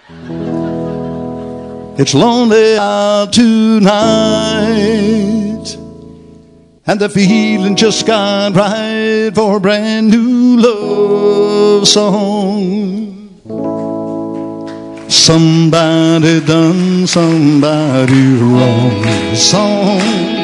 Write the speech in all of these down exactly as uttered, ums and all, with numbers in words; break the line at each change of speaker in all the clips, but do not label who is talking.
It's lonely out tonight, and the feeling just got right for a brand new love song. Somebody done somebody wrong song.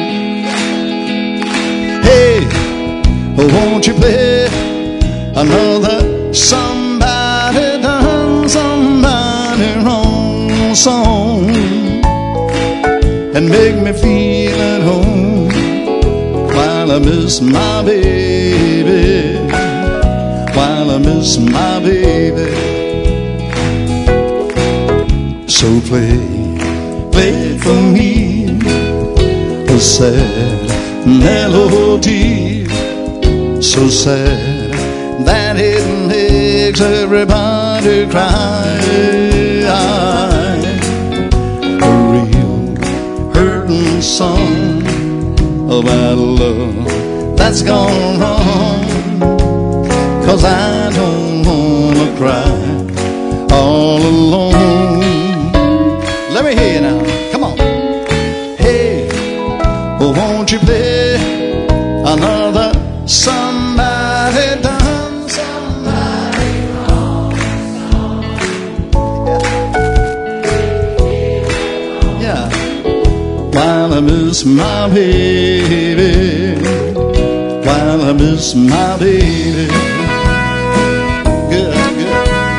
Hey, won't you play another somebody done somebody wrong song, and make me feel at home while I miss my baby, while I miss my baby. So play, play for me a sad melody, so sad that it makes everybody cry. A real hurting song about love that's gone wrong, 'cause I don't wanna cry all alone. Let me hear you now, come on. Hey, won't you play another somebody done somebody wrong song? Yeah. Yeah. While I miss my baby, while I miss my baby. Good, good.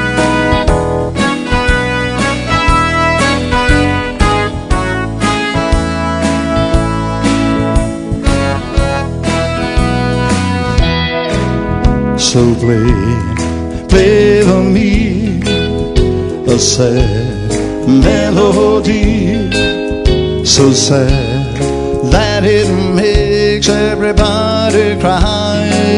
So play, play for me a sad melody, so sad that it makes everybody cry.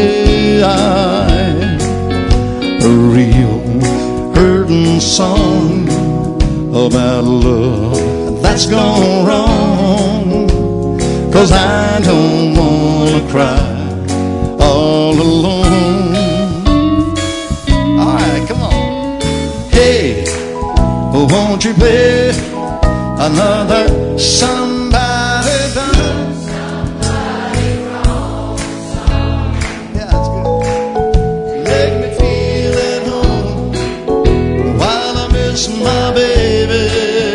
A real hurting song about love that's gone wrong, 'cause I don't wanna cry all alone. Won't you play another somebody done somebody wrong song? Yeah, that's good. Make me feel at home while I miss my baby,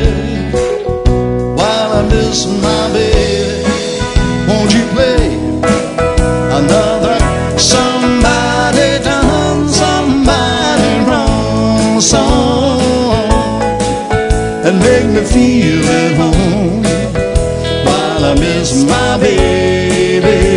while I miss my baby. Won't you play another somebody done somebody wrong song, and make me feel at home while I miss my baby.